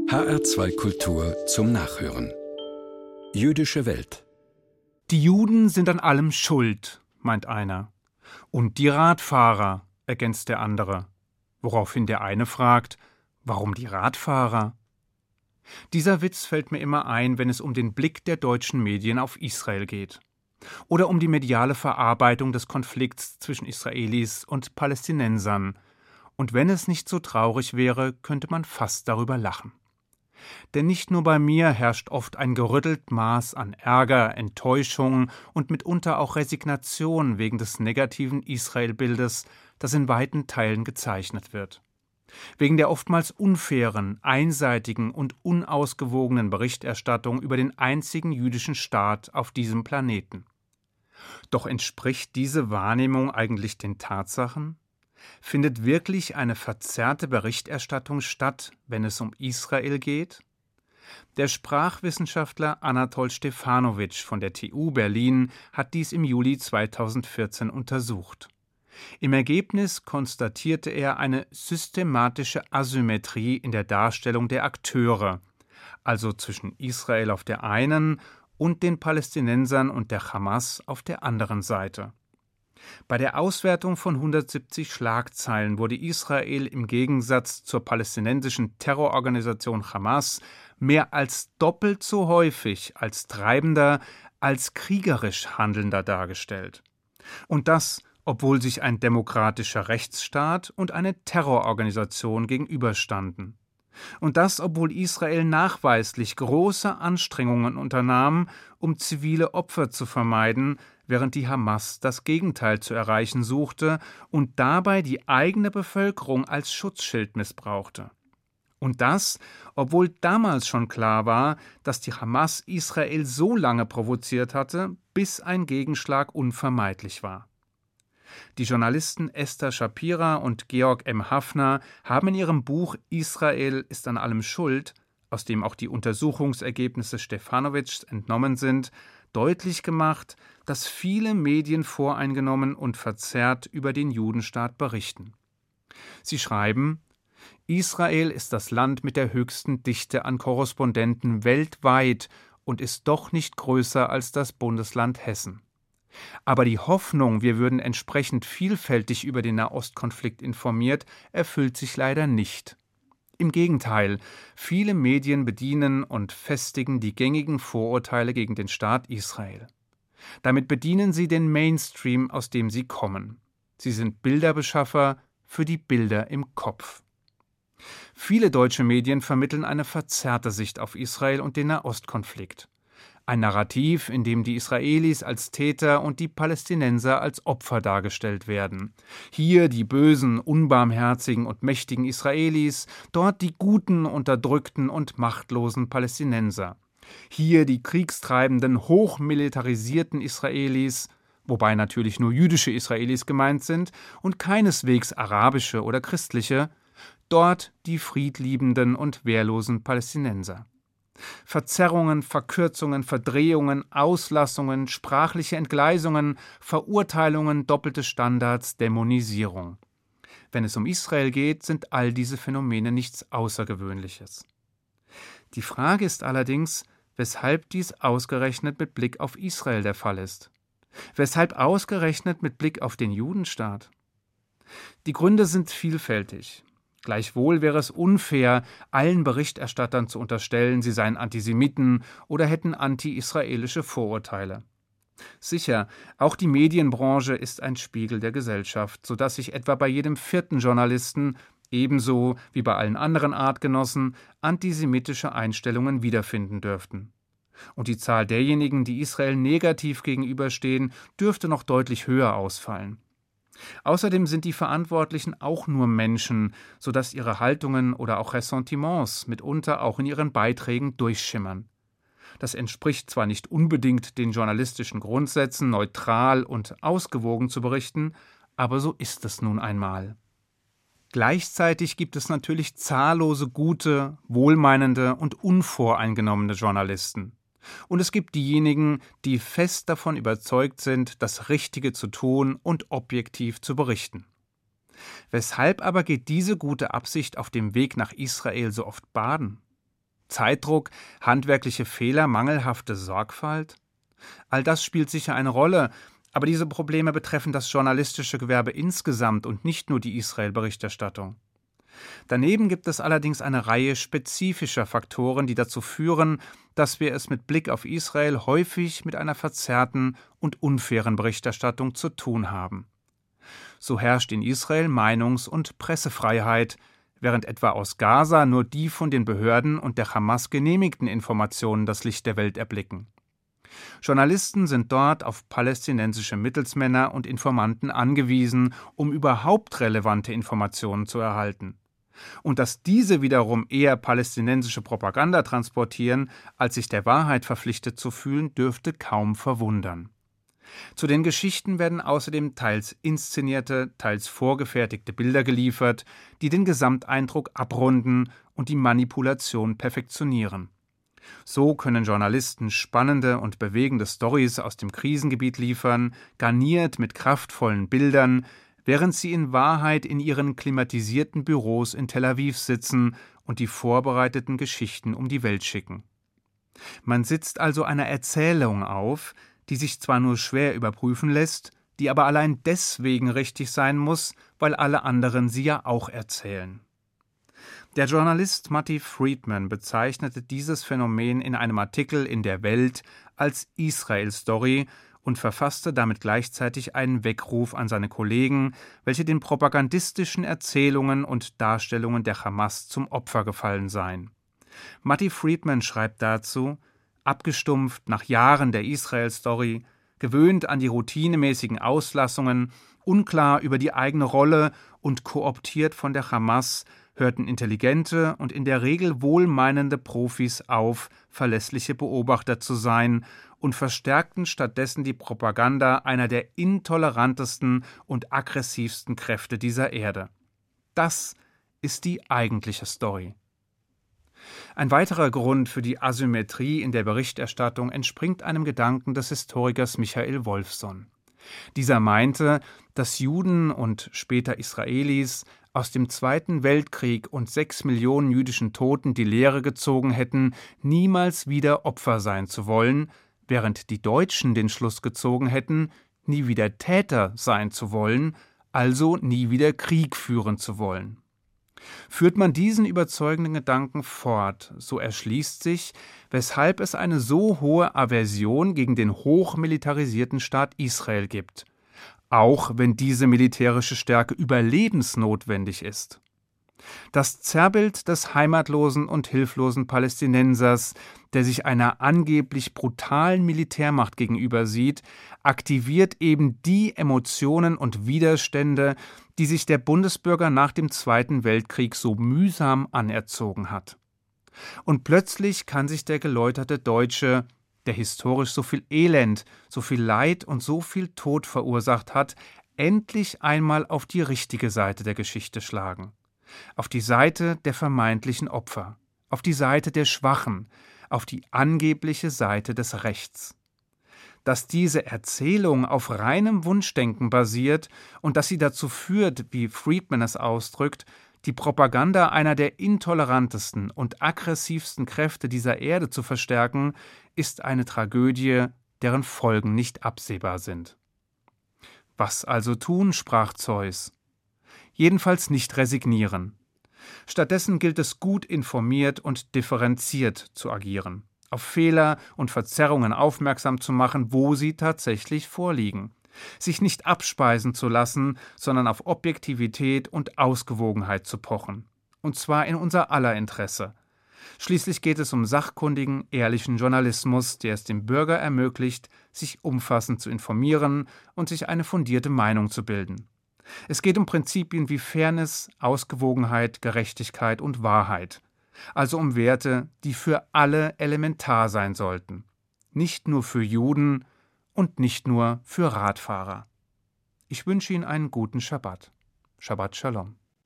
HR2 Kultur zum Nachhören. Jüdische Welt. Die Juden sind an allem schuld, meint einer. Und die Radfahrer, ergänzt der andere. Woraufhin der eine fragt, warum die Radfahrer? Dieser Witz fällt mir immer ein, wenn es um den Blick der deutschen Medien auf Israel geht. Oder um die mediale Verarbeitung des Konflikts zwischen Israelis und Palästinensern. Und wenn es nicht so traurig wäre, könnte man fast darüber lachen. Denn nicht nur bei mir herrscht oft ein gerüttelt Maß an Ärger, Enttäuschung und mitunter auch Resignation wegen des negativen Israel-Bildes, das in weiten Teilen gezeichnet wird. Wegen der oftmals unfairen, einseitigen und unausgewogenen Berichterstattung über den einzigen jüdischen Staat auf diesem Planeten. Doch entspricht diese Wahrnehmung eigentlich den Tatsachen? Findet wirklich eine verzerrte Berichterstattung statt, wenn es um Israel geht? Der Sprachwissenschaftler Anatol Stefanovic von der TU Berlin hat dies im Juli 2014 untersucht. Im Ergebnis konstatierte er eine systematische Asymmetrie in der Darstellung der Akteure, also zwischen Israel auf der einen und den Palästinensern und der Hamas auf der anderen Seite. Bei der Auswertung von 170 Schlagzeilen wurde Israel im Gegensatz zur palästinensischen Terrororganisation Hamas mehr als doppelt so häufig als treibender, als kriegerisch Handelnder dargestellt. Und das, obwohl sich ein demokratischer Rechtsstaat und eine Terrororganisation gegenüberstanden. Und das, obwohl Israel nachweislich große Anstrengungen unternahm, um zivile Opfer zu vermeiden, während die Hamas das Gegenteil zu erreichen suchte und dabei die eigene Bevölkerung als Schutzschild missbrauchte. Und das, obwohl damals schon klar war, dass die Hamas Israel so lange provoziert hatte, bis ein Gegenschlag unvermeidlich war. Die Journalisten Esther Shapira und Georg M. Haffner haben in ihrem Buch »Israel ist an allem schuld«, aus dem auch die Untersuchungsergebnisse Stefanovics entnommen sind, deutlich gemacht, dass viele Medien voreingenommen und verzerrt über den Judenstaat berichten. Sie schreiben: Israel ist das Land mit der höchsten Dichte an Korrespondenten weltweit und ist doch nicht größer als das Bundesland Hessen. Aber die Hoffnung, wir würden entsprechend vielfältig über den Nahostkonflikt informiert, erfüllt sich leider nicht. Im Gegenteil, viele Medien bedienen und festigen die gängigen Vorurteile gegen den Staat Israel. Damit bedienen sie den Mainstream, aus dem sie kommen. Sie sind Bilderbeschaffer für die Bilder im Kopf. Viele deutsche Medien vermitteln eine verzerrte Sicht auf Israel und den Nahostkonflikt. Ein Narrativ, in dem die Israelis als Täter und die Palästinenser als Opfer dargestellt werden. Hier die bösen, unbarmherzigen und mächtigen Israelis, dort die guten, unterdrückten und machtlosen Palästinenser. Hier die kriegstreibenden, hochmilitarisierten Israelis, wobei natürlich nur jüdische Israelis gemeint sind und keineswegs arabische oder christliche, dort die friedliebenden und wehrlosen Palästinenser. Verzerrungen, Verkürzungen, Verdrehungen, Auslassungen, sprachliche Entgleisungen, Verurteilungen, doppelte Standards, Dämonisierung. Wenn es um Israel geht, sind all diese Phänomene nichts Außergewöhnliches. Die Frage ist allerdings, weshalb dies ausgerechnet mit Blick auf Israel der Fall ist. Weshalb ausgerechnet mit Blick auf den Judenstaat? Die Gründe sind vielfältig. Gleichwohl wäre es unfair, allen Berichterstattern zu unterstellen, sie seien Antisemiten oder hätten anti-israelische Vorurteile. Sicher, auch die Medienbranche ist ein Spiegel der Gesellschaft, sodass sich etwa bei jedem vierten Journalisten, ebenso wie bei allen anderen Artgenossen, antisemitische Einstellungen wiederfinden dürften. Und die Zahl derjenigen, die Israel negativ gegenüberstehen, dürfte noch deutlich höher ausfallen. Außerdem sind die Verantwortlichen auch nur Menschen, sodass ihre Haltungen oder auch Ressentiments mitunter auch in ihren Beiträgen durchschimmern. Das entspricht zwar nicht unbedingt den journalistischen Grundsätzen, neutral und ausgewogen zu berichten, aber so ist es nun einmal. Gleichzeitig gibt es natürlich zahllose gute, wohlmeinende und unvoreingenommene Journalisten. Und es gibt diejenigen, die fest davon überzeugt sind, das Richtige zu tun und objektiv zu berichten. Weshalb aber geht diese gute Absicht auf dem Weg nach Israel so oft baden? Zeitdruck, handwerkliche Fehler, mangelhafte Sorgfalt? All das spielt sicher eine Rolle, aber diese Probleme betreffen das journalistische Gewerbe insgesamt und nicht nur die Israel-Berichterstattung. Daneben gibt es allerdings eine Reihe spezifischer Faktoren, die dazu führen, dass wir es mit Blick auf Israel häufig mit einer verzerrten und unfairen Berichterstattung zu tun haben. So herrscht in Israel Meinungs- und Pressefreiheit, während etwa aus Gaza nur die von den Behörden und der Hamas genehmigten Informationen das Licht der Welt erblicken. Journalisten sind dort auf palästinensische Mittelsmänner und Informanten angewiesen, um überhaupt relevante Informationen zu erhalten. Und dass diese wiederum eher palästinensische Propaganda transportieren, als sich der Wahrheit verpflichtet zu fühlen, dürfte kaum verwundern. Zu den Geschichten werden außerdem teils inszenierte, teils vorgefertigte Bilder geliefert, die den Gesamteindruck abrunden und die Manipulation perfektionieren. So können Journalisten spannende und bewegende Storys aus dem Krisengebiet liefern, garniert mit kraftvollen Bildern, während sie in Wahrheit in ihren klimatisierten Büros in Tel Aviv sitzen und die vorbereiteten Geschichten um die Welt schicken. Man sitzt also einer Erzählung auf, die sich zwar nur schwer überprüfen lässt, die aber allein deswegen richtig sein muss, weil alle anderen sie ja auch erzählen. Der Journalist Matti Friedman bezeichnete dieses Phänomen in einem Artikel in der Welt als Israel-Story und verfasste damit gleichzeitig einen Weckruf an seine Kollegen, welche den propagandistischen Erzählungen und Darstellungen der Hamas zum Opfer gefallen seien. Matti Friedman schreibt dazu: Abgestumpft nach Jahren der Israel-Story, gewöhnt an die routinemäßigen Auslassungen, unklar über die eigene Rolle und kooptiert von der Hamas, hörten intelligente und in der Regel wohlmeinende Profis auf, verlässliche Beobachter zu sein und verstärkten stattdessen die Propaganda einer der intolerantesten und aggressivsten Kräfte dieser Erde. Das ist die eigentliche Story. Ein weiterer Grund für die Asymmetrie in der Berichterstattung entspringt einem Gedanken des Historikers Michael Wolfson. Dieser meinte, dass Juden und später Israelis aus dem Zweiten Weltkrieg und 6 Millionen jüdischen Toten die Lehre gezogen hätten, niemals wieder Opfer sein zu wollen, während die Deutschen den Schluss gezogen hätten, nie wieder Täter sein zu wollen, also nie wieder Krieg führen zu wollen. Führt man diesen überzeugenden Gedanken fort, so erschließt sich, weshalb es eine so hohe Aversion gegen den hochmilitarisierten Staat Israel gibt, auch wenn diese militärische Stärke überlebensnotwendig ist. Das Zerrbild des heimatlosen und hilflosen Palästinensers, der sich einer angeblich brutalen Militärmacht gegenüber sieht, aktiviert eben die Emotionen und Widerstände, die sich der Bundesbürger nach dem Zweiten Weltkrieg so mühsam anerzogen hat. Und plötzlich kann sich der geläuterte Deutsche, der historisch so viel Elend, so viel Leid und so viel Tod verursacht hat, endlich einmal auf die richtige Seite der Geschichte schlagen. Auf die Seite der vermeintlichen Opfer, auf die Seite der Schwachen, auf die angebliche Seite des Rechts. Dass diese Erzählung auf reinem Wunschdenken basiert und dass sie dazu führt, wie Friedman es ausdrückt, die Propaganda einer der intolerantesten und aggressivsten Kräfte dieser Erde zu verstärken, ist eine Tragödie, deren Folgen nicht absehbar sind. Was also tun, sprach Zeus. Jedenfalls nicht resignieren. Stattdessen gilt es, gut informiert und differenziert zu agieren, auf Fehler und Verzerrungen aufmerksam zu machen, wo sie tatsächlich vorliegen, sich nicht abspeisen zu lassen, sondern auf Objektivität und Ausgewogenheit zu pochen, und zwar in unser aller Interesse. Schließlich geht es um sachkundigen, ehrlichen Journalismus, der es dem Bürger ermöglicht, sich umfassend zu informieren und sich eine fundierte Meinung zu bilden. Es geht um Prinzipien wie Fairness, Ausgewogenheit, Gerechtigkeit und Wahrheit, also um Werte, die für alle elementar sein sollten, nicht nur für Juden und nicht nur für Radfahrer. Ich wünsche Ihnen einen guten Schabbat. Shabbat Shalom.